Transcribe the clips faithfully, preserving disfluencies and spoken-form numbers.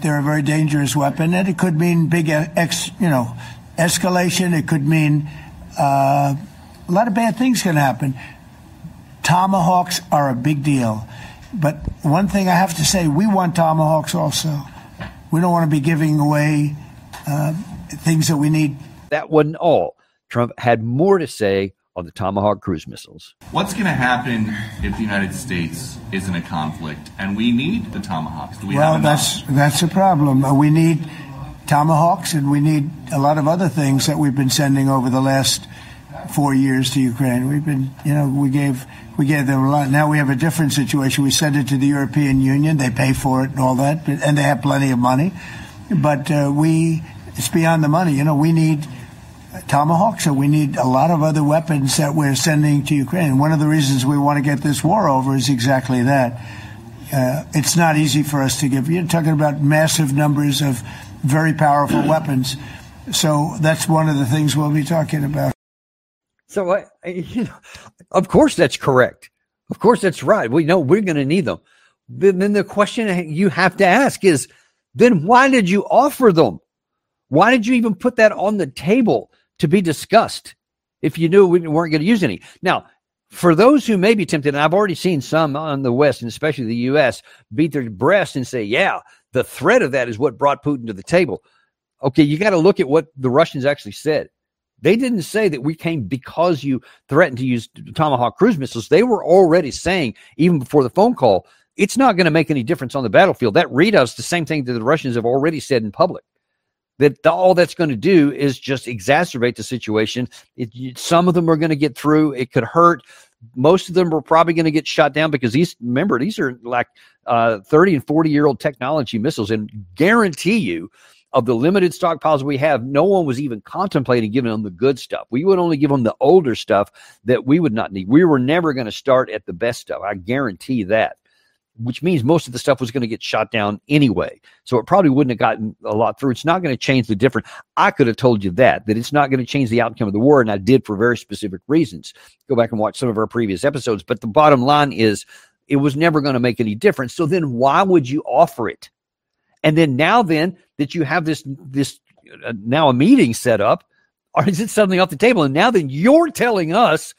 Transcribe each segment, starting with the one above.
they're a very dangerous weapon, and it could mean big, ex, you know, escalation. It could mean uh, a lot of bad things can happen. Tomahawks are a big deal. But one thing I have to say, we want Tomahawks also. We don't want to be giving away uh, things that we need. That wasn't all. Trump had more to say on the Tomahawk cruise missiles. What's going to happen if the United States is in a conflict and we need the Tomahawks? Do we well, have that's that's a problem. Uh, we need Tomahawks, and we need a lot of other things that we've been sending over the last four years to Ukraine. We've been, you know, we gave we gave them a lot. Now we have a different situation. We send it to the European Union. They pay for it and all that, but, and they have plenty of money. But uh, we, it's beyond the money. You know, we need Tomahawks, and we need a lot of other weapons that we're sending to Ukraine. One of the reasons we want to get this war over is exactly that. Uh, it's not easy for us to give. You're talking about massive numbers of very powerful weapons. So that's one of the things we'll be talking about. So, uh, you know, of course that's correct. Of course that's right. We know we're going to need them. Then, then the question you have to ask is, then why did you offer them? Why did you even put that on the table to be discussed if you knew we weren't going to use any? Now, for those who may be tempted, and I've already seen some on the West, and especially the U S, beat their breast and say, yeah, the threat of that is what brought Putin to the table. Okay, you got to look at what the Russians actually said. They didn't say that we came because you threatened to use Tomahawk cruise missiles. They were already saying, even before the phone call, it's not going to make any difference on the battlefield. That readout's the same thing that the Russians have already said in public. That all that's going to do is just exacerbate the situation. It, some of them are going to get through. It could hurt. Most of them are probably going to get shot down because these, remember, these are like uh, thirty and forty year old technology missiles. And guarantee you, of the limited stockpiles we have, no one was even contemplating giving them the good stuff. We would only give them the older stuff that we would not need. We were never going to start at the best stuff. I guarantee that. Which means most of the stuff was going to get shot down anyway. So it probably wouldn't have gotten a lot through. It's not going to change the difference. I could have told you that, that it's not going to change the outcome of the war, and I did for very specific reasons. Go back and watch some of our previous episodes. But the bottom line is it was never going to make any difference. So then why would you offer it? And then now then that you have this, this uh, now a meeting set up, or is it something off the table? And now then you're telling us,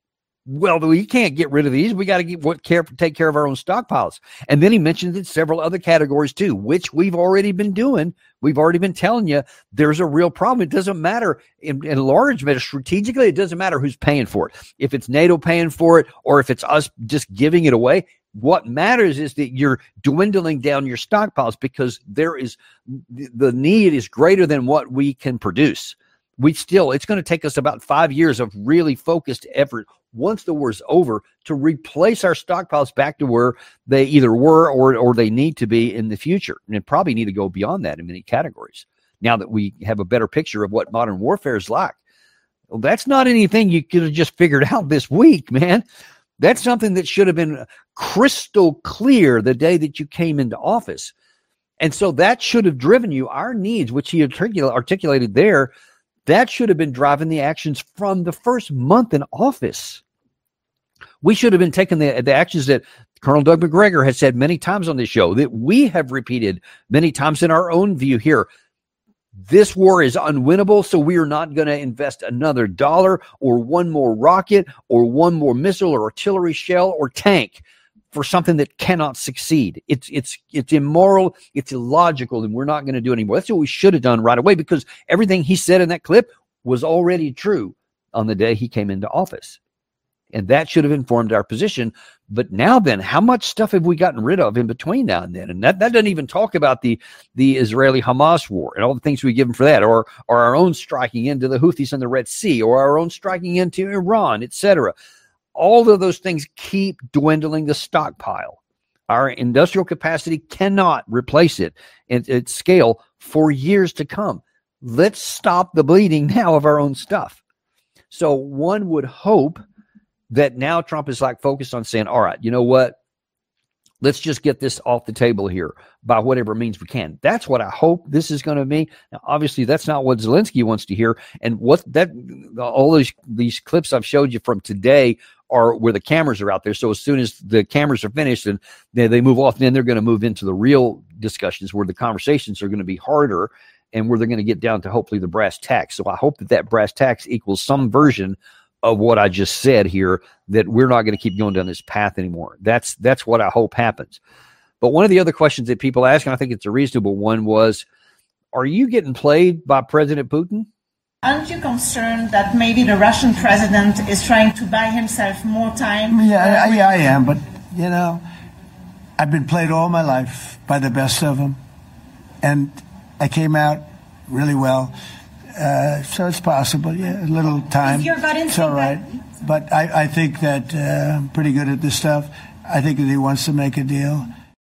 well, we can't get rid of these. We got to get what care, take care of our own stockpiles. And then he mentioned it several other categories too, which we've already been doing. We've already been telling you there's a real problem. It doesn't matter in, in large measure strategically. It doesn't matter who's paying for it. If it's NATO paying for it or if it's us just giving it away. What matters is that you're dwindling down your stockpiles because there is the need is greater than what we can produce. We still, it's going to take us about five years of really focused effort once the war's over to replace our stockpiles back to where they either were or, or they need to be in the future. And probably need to go beyond that in many categories now that we have a better picture of what modern warfare is like. Well, that's not anything you could have just figured out this week, man. That's something that should have been crystal clear the day that you came into office. And so that should have driven you, our needs, which he articul- articulated there, that should have been driving the actions from the first month in office. We should have been taking the, the actions that Colonel Doug Macgregor has said many times on this show, that we have repeated many times in our own view here. This war is unwinnable, so we are not going to invest another dollar or one more rocket or one more missile or artillery shell or tank for something that cannot succeed. It's it's it's immoral, it's illogical, and we're not going to do it anymore. That's what we should have done right away because everything he said in that clip was already true on the day he came into office. And that should have informed our position. But now then, how much stuff have we gotten rid of in between now and then? And that, that doesn't even talk about the, the Israeli-Hamas war and all the things we give them for that, or, or our own striking into the Houthis in the Red Sea, or our own striking into Iran, et cetera. All of those things keep dwindling the stockpile. Our industrial capacity cannot replace it at, at scale for years to come. Let's stop the bleeding now of our own stuff. So one would hope that now Trump is like focused on saying, all right, you know what? Let's just get this off the table here by whatever means we can. That's what I hope this is going to be. Now, obviously, that's not what Zelensky wants to hear. And what that all these these clips I've showed you from today are where the cameras are out there. So as soon as the cameras are finished and they, they move off, then they're going to move into the real discussions where the conversations are going to be harder and where they're going to get down to hopefully the brass tacks. So I hope that that brass tacks equals some version of what I just said here, that we're not going to keep going down this path anymore. That's that's what I hope happens. But one of the other questions that people ask, and I think it's a reasonable one, was, are you getting played by President Putin? Aren't you concerned that maybe the Russian president is trying to buy himself more time? Yeah, I, yeah, I am. But, you know, I've been played all my life by the best of them. And I came out really well. Uh, so it's possible, yeah, a little time. Is your gut it's all right. That? But I, I think that uh, I'm pretty good at this stuff. I think that he wants to make a deal.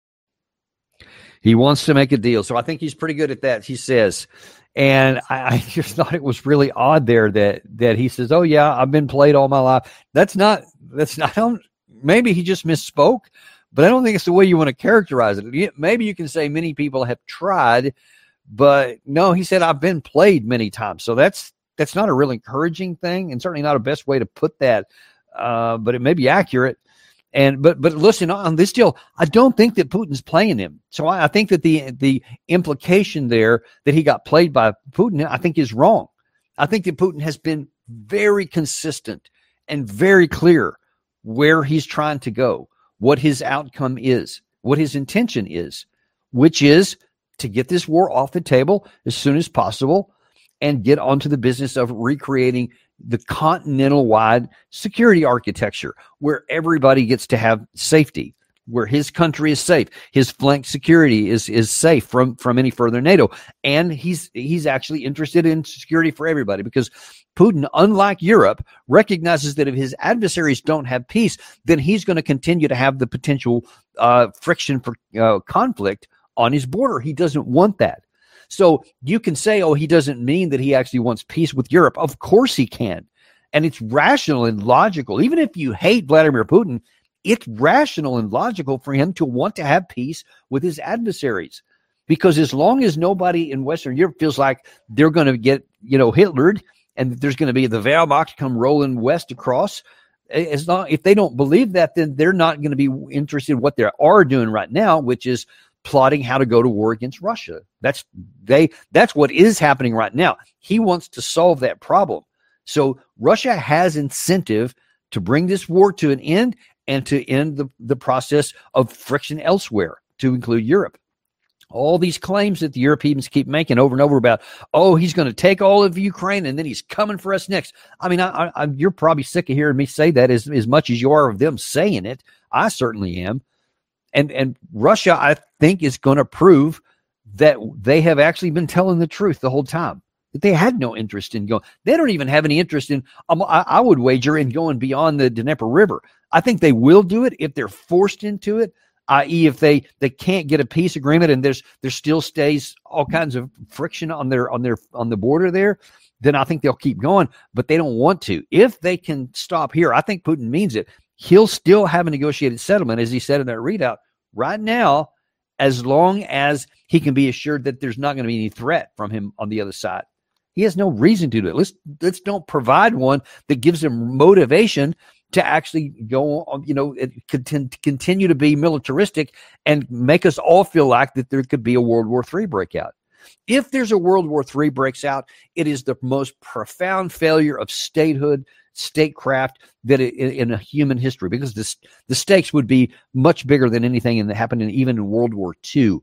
He wants to make a deal. So I think he's pretty good at that, he says. And I, I just thought it was really odd there that that he says, oh, yeah, I've been played all my life. That's not, that's not, I don't, maybe he just misspoke, but I don't think it's the way you want to characterize it. Maybe you can say many people have tried, but no, he said, I've been played many times. So that's that's not a real encouraging thing, and certainly not a best way to put that, uh, but it may be accurate. And but but listen, on this deal, I don't think that Putin's playing him. So I, I think that the the implication there that he got played by Putin, I think is wrong. I think that Putin has been very consistent and very clear where he's trying to go, what his outcome is, what his intention is, which is to get this war off the table as soon as possible and get onto the business of recreating the continental-wide security architecture where everybody gets to have safety, where his country is safe, his flank security is is safe from, from any further NATO. And he's he's actually interested in security for everybody, because Putin, unlike Europe, recognizes that if his adversaries don't have peace, then he's going to continue to have the potential uh, friction for uh, conflict on his border. He doesn't want that. So you can say, oh, he doesn't mean that he actually wants peace with Europe. Of course he can. And it's rational and logical. Even if you hate Vladimir Putin, it's rational and logical for him to want to have peace with his adversaries. Because as long as nobody in Western Europe feels like they're going to get, you know, Hitlered, and there's going to be the Wehrmacht come rolling west across, as long, if they don't believe that, then they're not going to be interested in what they are doing right now, which is plotting how to go to war against Russia. That's they. That's what is happening right now. He wants to solve that problem. So Russia has incentive to bring this war to an end and to end the, the process of friction elsewhere, to include Europe. All these claims that the Europeans keep making over and over about, oh, he's going to take all of Ukraine and then he's coming for us next. I mean, I, I, you're probably sick of hearing me say that as, as much as you are of them saying it. I certainly am. And and Russia, I think, is going to prove that they have actually been telling the truth the whole time, that they had no interest in going. They don't even have any interest in, um, I, I would wager, in going beyond the Dnieper River. I think they will do it if they're forced into it, that is if they, they can't get a peace agreement and there's there still stays all kinds of friction on their on their on the border there, then I think they'll keep going, but they don't want to. If they can stop here, I think Putin means it. He'll still have a negotiated settlement, as he said in that readout, right now, as long as he can be assured that there's not going to be any threat from him on the other side. He has no reason to do it. Let's let's don't provide one that gives him motivation to actually go on, you know, continue to be militaristic and make us all feel like that there could be a World War Three breakout. If there's a World War Three breaks out, it is the most profound failure of statehood, statecraft that it, in a human history, because this, the stakes would be much bigger than anything that happened in, even in World War Two.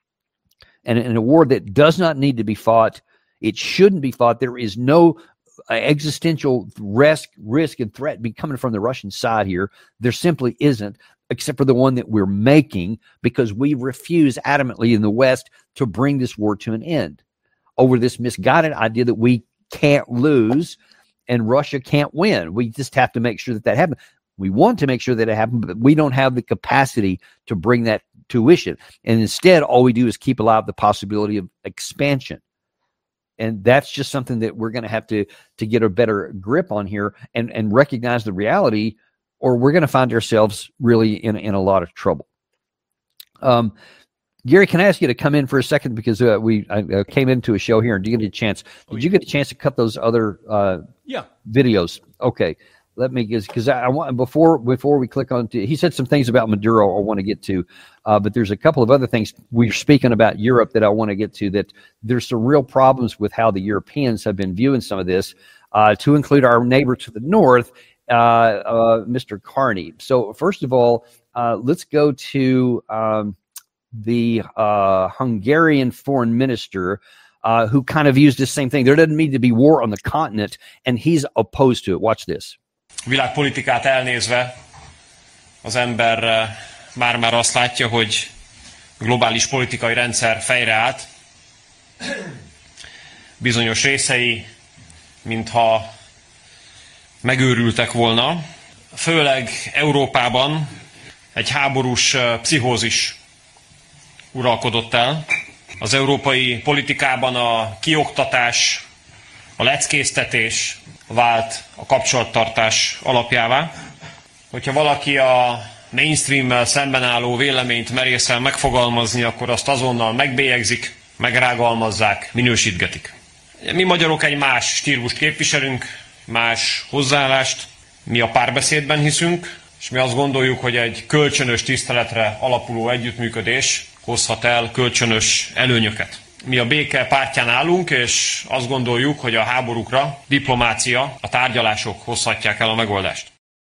And in a war that does not need to be fought, it shouldn't be fought. There is no uh, existential risk, risk and threat be coming from the Russian side here. There simply isn't, except for the one that we're making, because we refuse adamantly in the West to bring this war to an end over this misguided idea that we can't lose and Russia can't win. We just have to make sure that that happens. We want to make sure that it happens, but we don't have the capacity to bring that to fruition. And instead, all we do is keep alive the possibility of expansion. And that's just something that we're going to have to to get a better grip on here and, and recognize the reality, or we're going to find ourselves really in, in a lot of trouble. Um, Gary, can I ask you to come in for a second, because uh, we I, uh, came into a show here, and did you get a chance? Did you get a chance to cut those other uh, yeah videos? Okay, let me get, because I, I want before before we click on to, he said some things about Maduro I want to get to, uh, but there's a couple of other things we're speaking about Europe that I want to get to, that there's some real problems with how the Europeans have been viewing some of this, uh, to include our neighbor to the north, uh, uh, Mister Carney. So first of all, uh, let's go to um, the uh, Hungarian foreign minister, uh, who kind of views the same thing. There doesn't need to be war on the continent, and he's opposed to it. Watch this. Világpolitikát elnézve az ember már-már azt látja, hogy globális politikai rendszer fejreállt. Bizonyos részei, mintha megőrültek volna. Főleg Európában egy háborús pszichózis uralkodott el. Az európai politikában a kioktatás, a leckéztetés vált a kapcsolattartás alapjává. Hogyha valaki a mainstreammel szemben álló véleményt merészel megfogalmazni, akkor azt azonnal megbélyegzik, megrágalmazzák, minősítgetik. Mi magyarok egy más stílust képviselünk, más hozzáállást. Mi a párbeszédben hiszünk, és mi azt gondoljuk, hogy egy kölcsönös tiszteletre alapuló együttműködés hozhat el kölcsönös előnyöket. Mi a béke pártján állunk, és azt gondoljuk, hogy a háborúkra diplomácia, a tárgyalások hozhatják el a megoldást.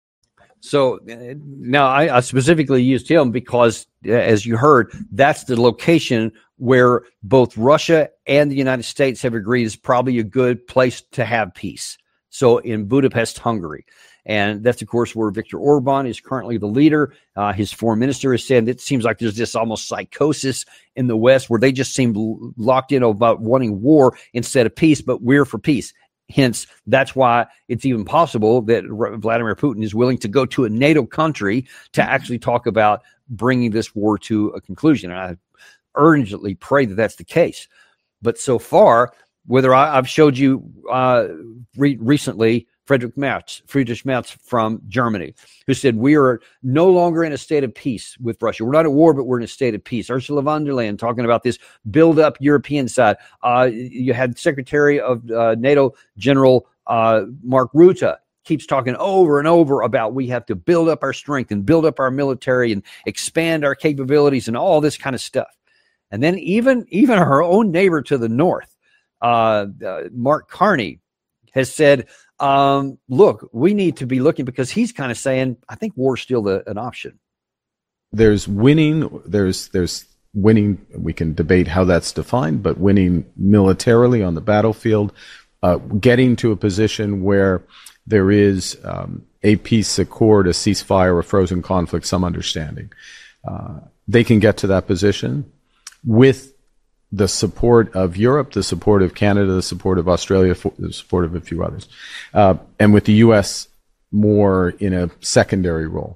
So now I, I specifically used him because, as you heard, that's the location where both Russia and the United States have agreed is probably a good place to have peace. So in Budapest, Hungary. And that's, of course, where Viktor Orban is currently the leader. Uh, his foreign minister has said it seems like there's this almost psychosis in the West where they just seem locked in about wanting war instead of peace, but we're for peace. Hence, that's why it's even possible that Vladimir Putin is willing to go to a NATO country to actually talk about bringing this war to a conclusion. And I urgently pray that that's the case. But so far, whether I, I've showed you uh, re- recently, Friedrich Merz, Friedrich Merz from Germany, who said, we are no longer in a state of peace with Russia. We're not at war, but we're in a state of peace. Ursula von der Leyen talking about this build-up European side. Uh, you had Secretary of uh, NATO General uh, Mark Rutte keeps talking over and over about we have to build up our strength and build up our military and expand our capabilities and all this kind of stuff. And then even, even our own neighbor to the north, uh, uh, Mark Carney, has said, um, look, we need to be looking, because he's kind of saying, I think war is still the, an option. There's winning, there's there's winning, we can debate how that's defined, but winning militarily on the battlefield, uh, getting to a position where there is um, a peace accord, a ceasefire, a frozen conflict, some understanding. Uh, they can get to that position with the support of Europe, the support of Canada, the support of Australia, the support of a few others, uh, and with the U S more in a secondary role.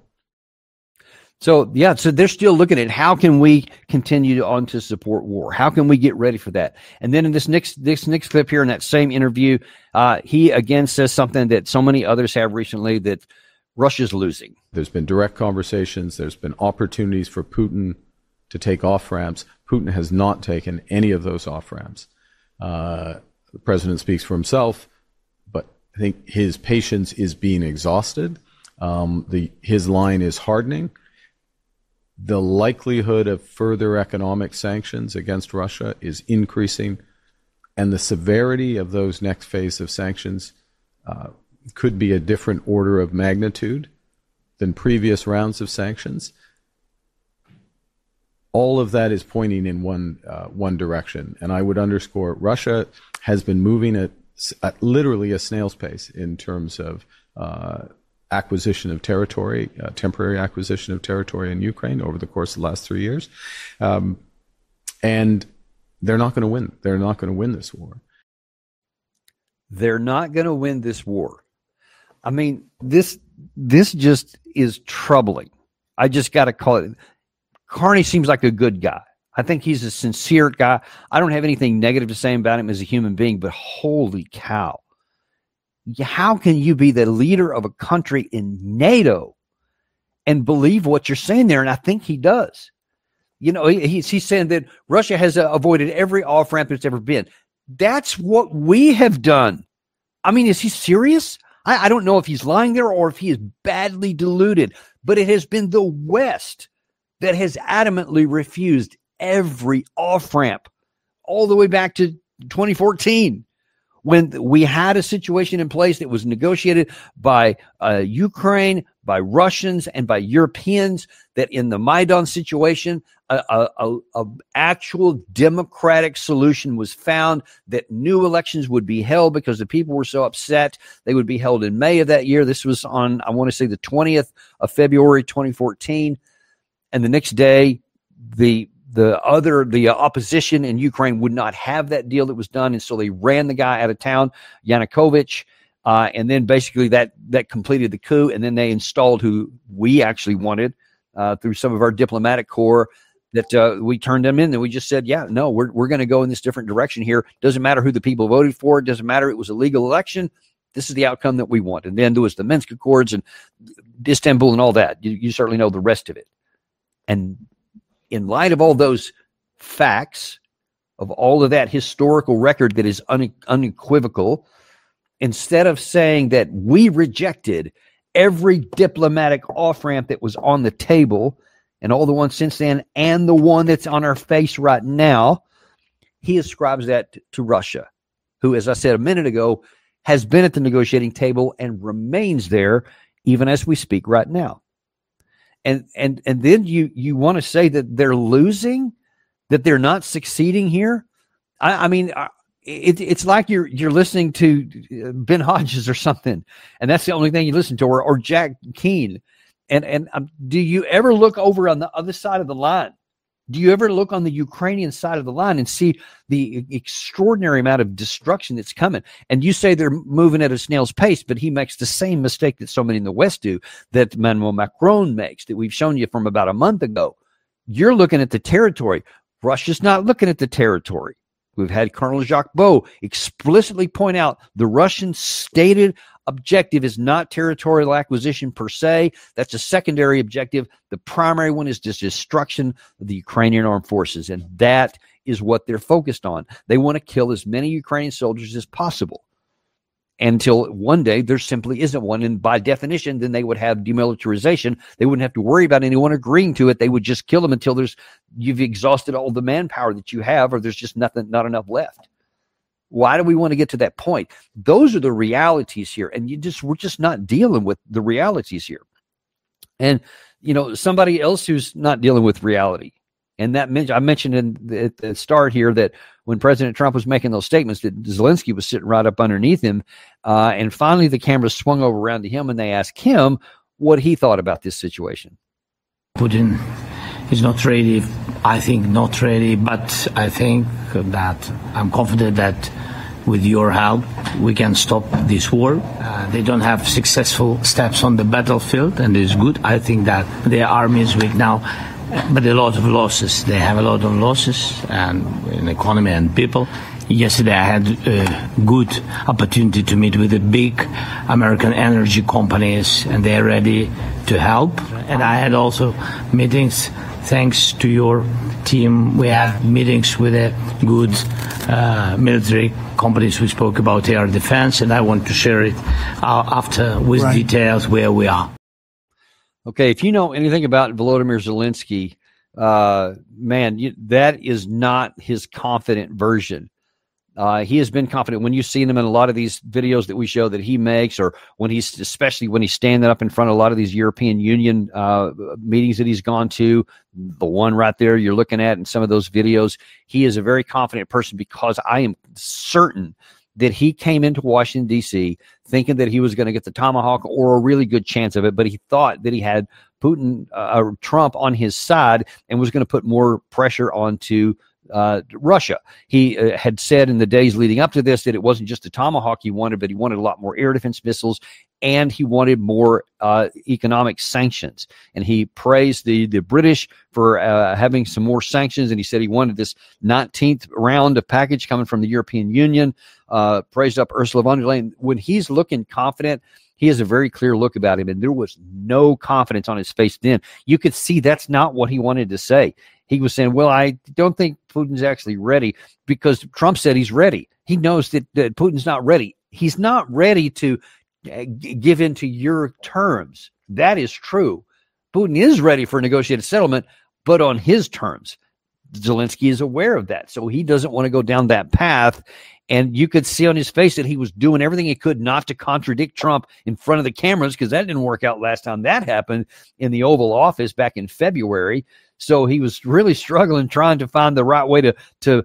So, yeah, so they're still looking at how can we continue on to support war? How can we get ready for that? And then in this next this next clip here in that same interview, uh, he again says something that so many others have recently, that Russia's losing. There's been direct conversations. There's been opportunities for Putin to take off-ramps. Putin has not taken any of those off-ramps. Uh, the president speaks for himself, but I think his patience is being exhausted. Um, the his line is hardening. The likelihood of further economic sanctions against Russia is increasing, and the severity of those next phase of sanctions uh, could be a different order of magnitude than previous rounds of sanctions. All of that is pointing in one uh, one direction, and I would underscore Russia has been moving at, at literally a snail's pace in terms of uh, acquisition of territory, uh, temporary acquisition of territory in Ukraine over the course of the last three years, um, and they're not going to win. They're not going to win this war. They're not going to win this war. I mean, this this just is troubling. I just got to call it. Carney seems like a good guy. I think he's a sincere guy. I don't have anything negative to say about him as a human being, but holy cow. How can you be the leader of a country in NATO and believe what you're saying there? And I think he does. You know, he, he's, he's saying that Russia has uh, avoided every off-ramp it's ever been. That's what we have done. I mean, is he serious? I, I don't know if he's lying there or if he is badly deluded, but it has been the West that has adamantly refused every off-ramp all the way back to twenty fourteen, when we had a situation in place that was negotiated by uh, Ukraine, by Russians, and by Europeans, that in the Maidan situation, a, a, a, a actual democratic solution was found, that new elections would be held because the people were so upset. They would be held in May of that year. This was on, I want to say, the twentieth of February, twenty fourteen. And the next day, the The other, the opposition in Ukraine would not have that deal that was done, and so they ran the guy out of town, Yanukovych, uh, and then basically that that completed the coup, and then they installed who we actually wanted uh, through some of our diplomatic corps. That uh, we turned them in, and we just said, yeah, no, we're we're going to go in this different direction here. Doesn't matter who the people voted for. It doesn't matter. It was a legal election. This is the outcome that we want. And then there was the Minsk Accords and Istanbul and all that. You, you certainly know the rest of it. And in light of all those facts, of all of that historical record that is une- unequivocal, instead of saying that we rejected every diplomatic off-ramp that was on the table, and all the ones since then, and the one that's on our face right now, he ascribes that to Russia, who, as I said a minute ago, has been at the negotiating table and remains there even as we speak right now. And and and then you you want to say that they're losing, that they're not succeeding here. I, I mean, it, it's like you're you're listening to Ben Hodges or something, and that's the only thing you listen to, or or Jack Keane. And and um, do you ever look over on the other side of the line? Do you ever look on the Ukrainian side of the line and see the extraordinary amount of destruction that's coming? And you say they're moving at a snail's pace, but he makes the same mistake that so many in the West do, that Emmanuel Macron makes, that we've shown you from about a month ago. You're looking at the territory. Russia's not looking at the territory. We've had Colonel Jacques Beau explicitly point out the Russian stated objective is not territorial acquisition per se. That's a secondary objective. The primary one is just destruction of the Ukrainian armed forces, and that is what they're focused on. They want to kill as many Ukrainian soldiers as possible until one day there simply isn't one, and by definition, then they would have demilitarization. They wouldn't have to worry about anyone agreeing to it. They would just kill them until there's you've exhausted all the manpower that you have, or there's just nothing, not enough left. Why do we want to get to that point? Those are the realities here, and you just we're just not dealing with the realities here. And you know, somebody else who's not dealing with reality, and that I mentioned in the, at the start here that when President Trump was making those statements, that Zelensky was sitting right up underneath him, uh, and finally the camera swung over around to him, and they asked him what he thought about this situation. Putin is not ready. I think not ready, but I think that I'm confident that with your help, we can stop this war. Uh, they don't have successful steps on the battlefield, and it's good. I think that their army is weak now, but a lot of losses. They have a lot of losses, and in economy and people. Yesterday, I had a good opportunity to meet with the big American energy companies, and they're ready to help. And I had also meetings. Thanks to your team, we have meetings with a good uh, military companies who spoke about air defense, and I want to share it uh, after with right. details where we are. Okay, if you know anything about Volodymyr Zelensky, uh, man, you, that is not his confident version. Uh, he has been confident when you've seen him in a lot of these videos that we show that he makes, or when he's, especially when he's standing up in front of a lot of these European Union uh, meetings that he's gone to, the one right there you're looking at in some of those videos, he is a very confident person, because I am certain that he came into Washington, D C thinking that he was going to get the Tomahawk or a really good chance of it, but he thought that he had Putin, uh, Trump on his side, and was going to put more pressure onto Uh, Russia. He uh, had said in the days leading up to this that it wasn't just a Tomahawk he wanted, but he wanted a lot more air defense missiles, and he wanted more uh, economic sanctions. And he praised the, the British for uh, having some more sanctions, and he said he wanted this nineteenth round of package coming from the European Union, uh, praised up Ursula von der Leyen. When he's looking confident, he has a very clear look about him, and there was no confidence on his face then. You could see that's not what he wanted to say. He was saying, well, I don't think Putin's actually ready, because Trump said he's ready. He knows that, that Putin's not ready. He's not ready to give in to your terms. That is true. Putin is ready for a negotiated settlement, but on his terms. Zelensky is aware of that, so he doesn't want to go down that path. And you could see on his face that he was doing everything he could not to contradict Trump in front of the cameras, because that didn't work out last time that happened in the Oval Office back in February. So he was really struggling, trying to find the right way to to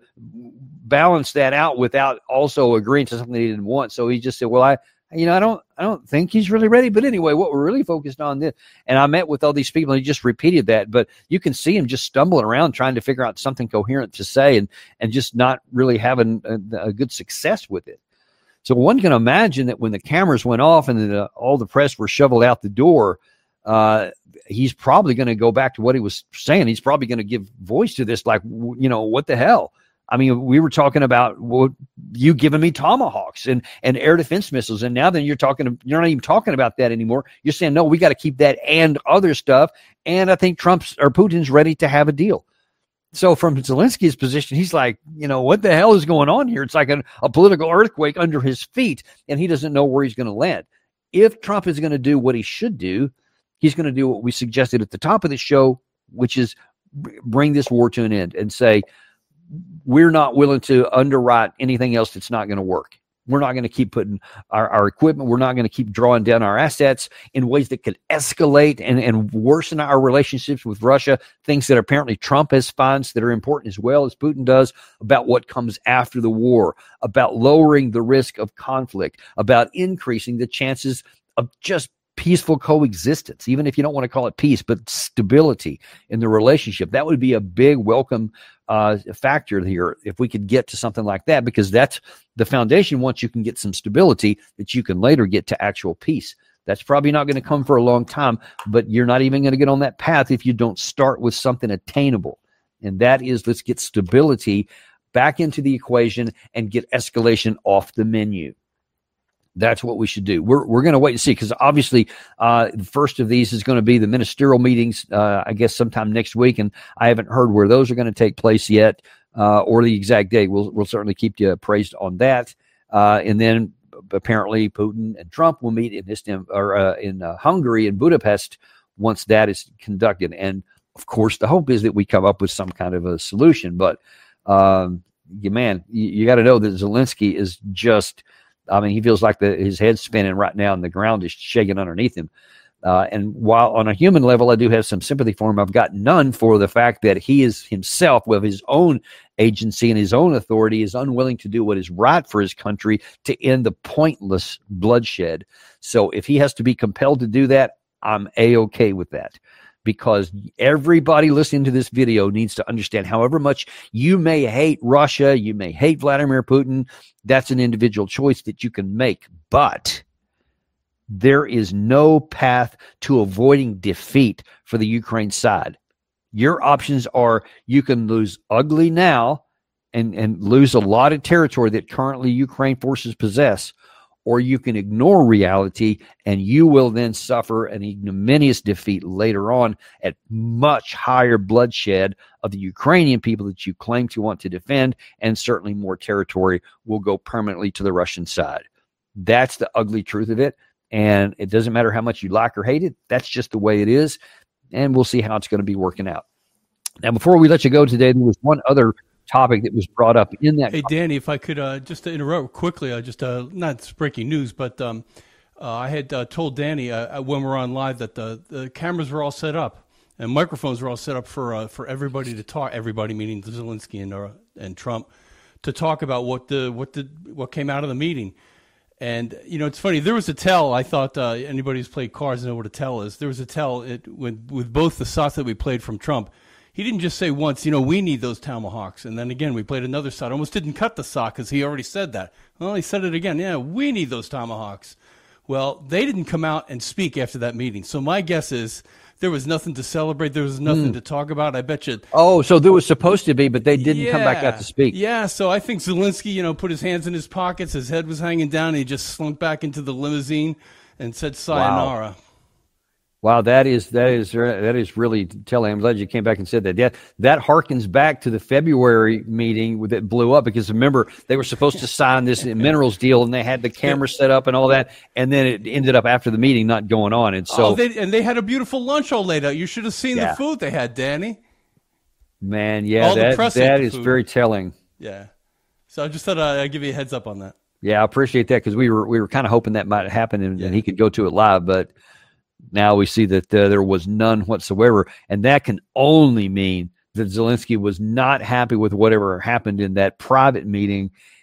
balance that out without also agreeing to something he didn't want. So he just said, well, I, you know, I don't, I don't think he's really ready. But anyway, what we're really focused on this, and I met with all these people, and he just repeated that. But you can see him just stumbling around trying to figure out something coherent to say, and and just not really having a, a good success with it. So one can imagine that when the cameras went off and the, all the press were shoveled out the door, uh, he's probably going to go back to what he was saying. He's probably going to give voice to this, like, you know, what the hell? I mean, we were talking about, well, you giving me Tomahawks and, and air defense missiles. And now then you're talking, you're not even talking about that anymore. You're saying, no, we got to keep that and other stuff. And I think Trump's or Putin's ready to have a deal. So from Zelensky's position, he's like, you know, what the hell is going on here? It's like a, a political earthquake under his feet, and he doesn't know where he's going to land. If Trump is going to do what he should do, he's going to do what we suggested at the top of the show, which is bring this war to an end and say, we're not willing to underwrite anything else that's not going to work. We're not going to keep putting our, our equipment. We're not going to keep drawing down our assets in ways that could escalate and, and worsen our relationships with Russia, things that apparently Trump has finds that are important as well as Putin does about what comes after the war, about lowering the risk of conflict, about increasing the chances of just peaceful coexistence, even if you don't want to call it peace, but stability in the relationship. That would be a big welcome uh, factor here if we could get to something like that, because that's the foundation. Once you can get some stability, that you can later get to actual peace. That's probably not going to come for a long time, but you're not even going to get on that path if you don't start with something attainable. And that is, let's get stability back into the equation and get escalation off the menu. That's what we should do. We're we're going to wait and see, because obviously uh, the first of these is going to be the ministerial meetings, uh, I guess sometime next week, and I haven't heard where those are going to take place yet uh, or the exact date. We'll we'll certainly keep you appraised on that. Uh, and then apparently Putin and Trump will meet in Istanbul, or uh, in uh, Hungary, in Budapest, once that is conducted. And of course, the hope is that we come up with some kind of a solution. But um, you, man, you, you got to know that Zelensky is just. I mean, he feels like the, his head's spinning right now and the ground is shaking underneath him. Uh, and while on a human level, I do have some sympathy for him, I've got none for the fact that he is himself, with his own agency and his own authority, is unwilling to do what is right for his country to end the pointless bloodshed. So if he has to be compelled to do that, I'm A-okay with that. Because everybody listening to this video needs to understand, however much you may hate Russia, you may hate Vladimir Putin, that's an individual choice that you can make. But there is no path to avoiding defeat for the Ukraine side. Your options are, you can lose ugly now and, and lose a lot of territory that currently Ukraine forces possess, or you can ignore reality and you will then suffer an ignominious defeat later on at much higher bloodshed of the Ukrainian people that you claim to want to defend, and certainly more territory will go permanently to the Russian side. That's the ugly truth of it, and it doesn't matter how much you like or hate it. That's just the way it is, and we'll see how it's going to be working out. Now, before we let you go today, there was one other topic that was brought up in that. Hey, Danny, if I could uh, just to interrupt quickly, uh, just uh, not breaking news, but um, uh, I had uh, told Danny uh, when we were on live that the, the cameras were all set up and microphones were all set up for uh, for everybody to talk. Everybody, meaning Zelensky and uh, and Trump, to talk about what the what the what came out of the meeting. And you know, it's funny. There was a tell. I thought uh, anybody who's played cards know what a tell is. There was a tell it, with with both the shots that we played from Trump. He didn't just say once, you know, we need those Tomahawks. And then again, we played another shot. Almost didn't cut the sock because he already said that. Well, he said it again. Yeah, we need those Tomahawks. Well, they didn't come out and speak after that meeting. So my guess is there was nothing to celebrate. There was nothing mm. to talk about. I bet you. Oh, so there was supposed to be, but they didn't yeah, come back out to speak. Yeah, so I think Zelensky, you know, put his hands in his pockets. His head was hanging down. And he just slunk back into the limousine and said sayonara. Wow. Wow, that is that is that is really telling. I'm glad you came back and said that. That that harkens back to the February meeting that blew up because remember they were supposed to sign this minerals deal and they had the camera set up and all that, and then it ended up after the meeting not going on. And so oh, they, and they had a beautiful lunch all laid out. You should have seen yeah. the food they had, Danny. Man, yeah, all that that is food. very telling. Yeah, so I just thought uh, I'd give you a heads up on that. Yeah, I appreciate that because we were we were kind of hoping that might happen and, yeah. and he could go to it live, but. Now we see that uh, there was none whatsoever, and that can only mean that Zelensky was not happy with whatever happened in that private meeting,